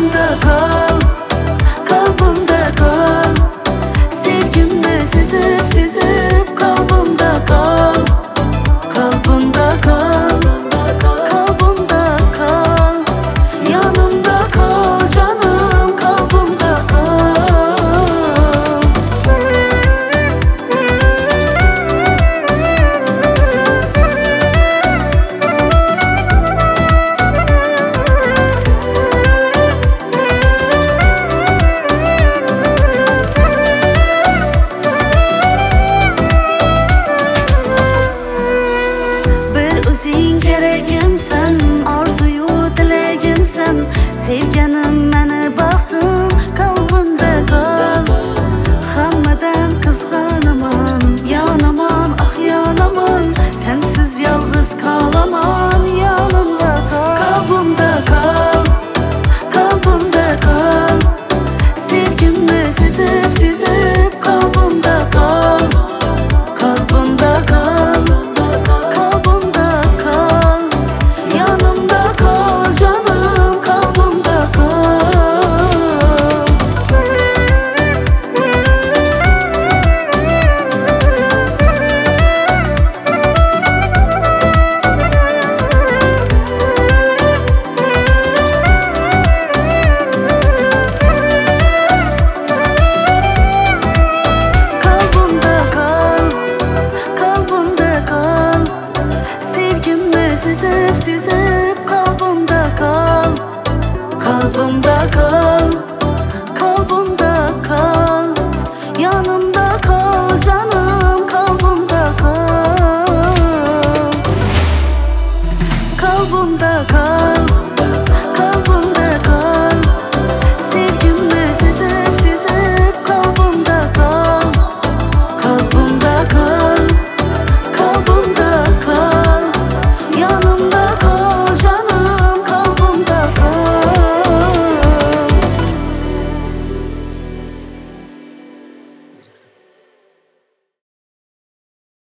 kalbimde kal, kalbimde kal. Sevgimle sezip sezip kalbimde kal, kalbimde kal, kalbimde kal. Yanımda kal canım, kalbimde kal. Özün gerekimsen, arzuyu dilegimsen. Sevganim meni baktım, kalbimde kal. Hammadan kızganaman, yanaman, ah yanaman. Sensiz yalnız kalaman, yanımda kal. Kalbimde kal, kalbimde kal. Sevgimle sezip sezip kalbimde kal, kalbimde kal. Sezip sezip kalbimde kal, kalbimde kal, kalbimde kal. Yanımda kal canım, kalbimde kal, kalbimde kal.